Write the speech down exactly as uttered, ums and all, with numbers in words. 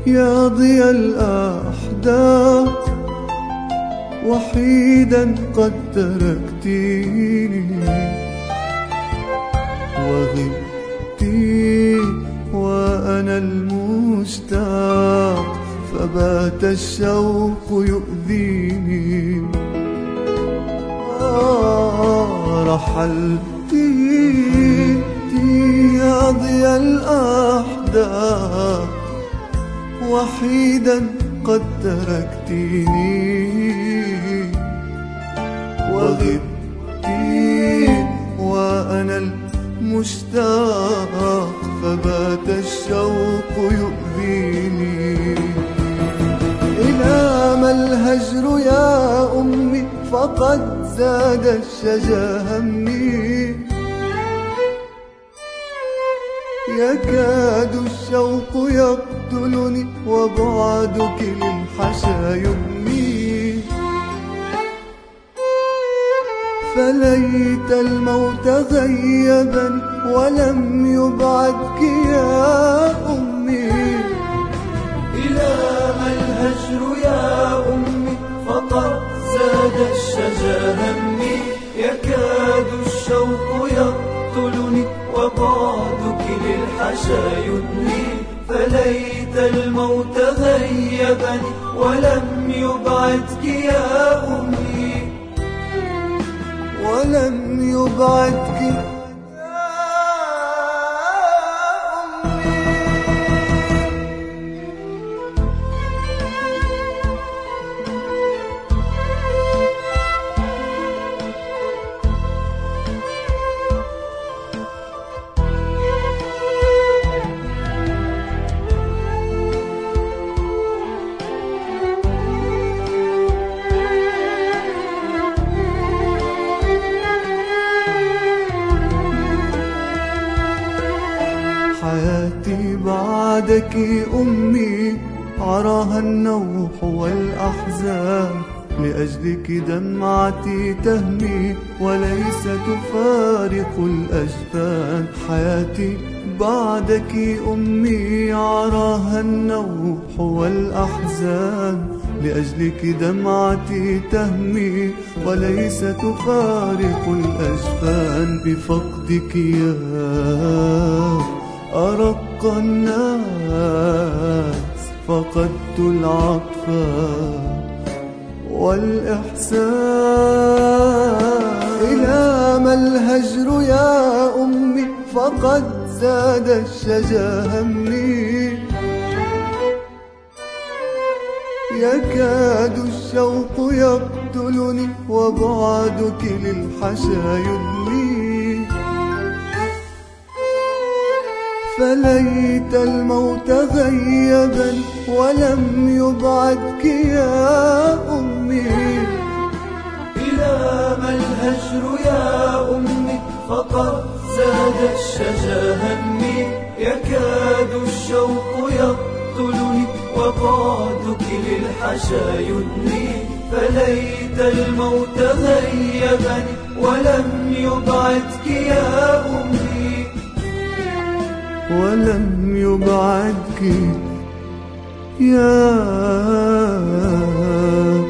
يا ضياء الأحداث، وحيدا قد تركتيني وغبتي وأنا المشتاق، فبات الشوق يؤذيني. آه رحلتي يا ضياء الأحداث، وحيدا قد تركتيني وغبتي وأنا المشتاق، فبات الشوق يؤذيني. إلى ما الهجر يا أمي، فقد زاد الشجا همي، يكاد الشوق يقتلني وبعدك للحشا يبني. فليت الموت غيبني ولم يبعدك يا أمي. إلى ما الهجر يا أمي، فقد زاد الشجا همي، يكاد الشوق يقتلني وبعدك للحشا يدني. فليت الموت غيبني ولم يبعدك يا أمي، ولم يبعدك حياتي بعدك أمي، عراها النوح والأحزان، لأجلك دمعتي تهمي وليس تفارق الأجفان. حياتي بعدك أمي، عراها النوح والأحزان، لأجلك دمعتي تهمي وليس تفارق الأجفان. بفقدك يا أرق الناس فقدت العطف والإحسان. إلى ما الهجر يا أمي، فقد زاد الشجا همي، يكاد الشوق يقتلني وبعدك للحشا يدني. فليت الموت غيبني ولم يبعدك يا أمي. إلى ما الهجر يا أمي، فقد زاد الشجا همي، يكاد الشوق يقتلني وبعدك للحشا يدني. فليت الموت غيبني ولم يبعدك يا أمي، ولم يبعدك يا